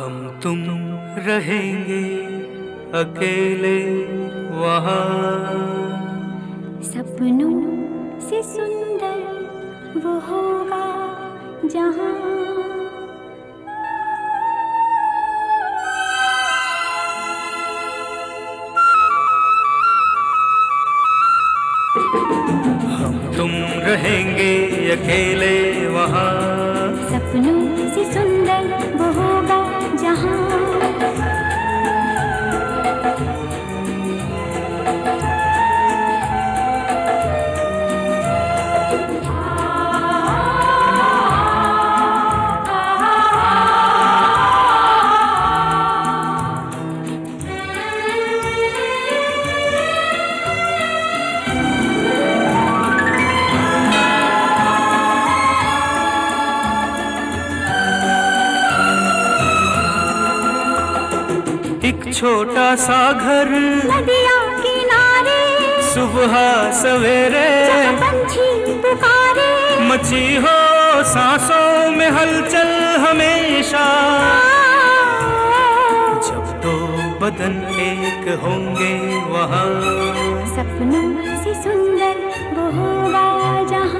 हम तुम रहेंगे अकेले वहाँ, सपनों से सुंदर वो होगा जहाँ। हम तुम रहेंगे अकेले वहाँ, सपनों से सुंदर वो होगा जहाँ। एक छोटा सा घर नदिया किनारे, सुबह सवेरे जहाँ पंछी पुकारे, मची हो सांसों में हलचल हमेशा। जब दो बदन एक होंगे वहाँ, सपनों से सुंदर वो होगा जहाँ।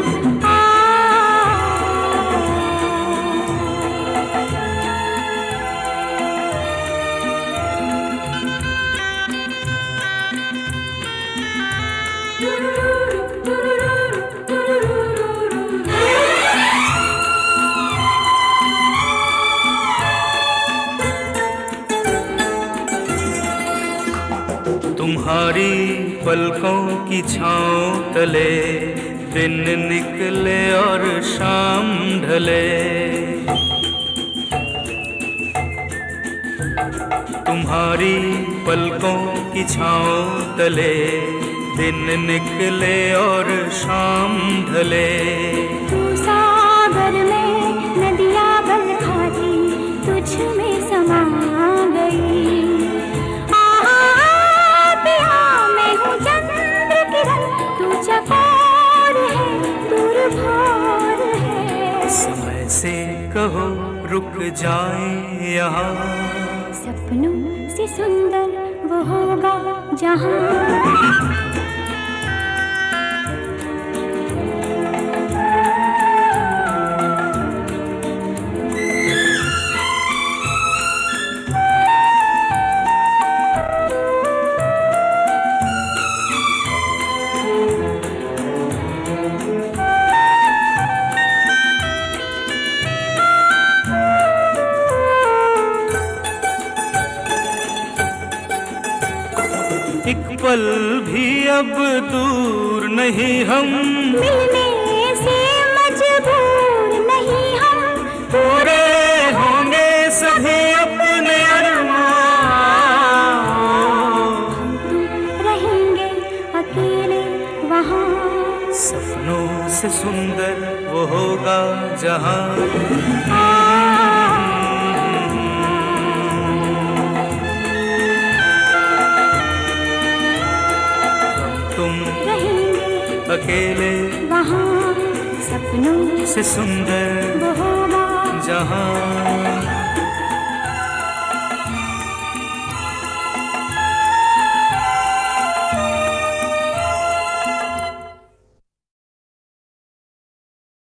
तुम्हारी पलकों की छाँव तले दिन निकले और शाम ढले, तुम्हारी पलकों की छाँव तले दिन निकले और शाम ढले। तू सागर में नदियाँ बरखाती तुझ में समा गई। मैं हूँ चंद्र किरण, तू चकोर है, दूर भोर है। समय से कहो रुक जाए यहाँ, सपनों से सुंदर वो होगा जहाँ। एक पल भी अब दूर नहीं हम, मिलने से मजबूर नहीं हम। पूरे होंगे सभी अपने अरमान। हम तुम रहेंगे अकेले वहाँ, सपनों से सुंदर वो होगा जहाँ। तुम रहेंगे अकेले वहाँ, सपनों से सुंदर वो होगा जहाँ।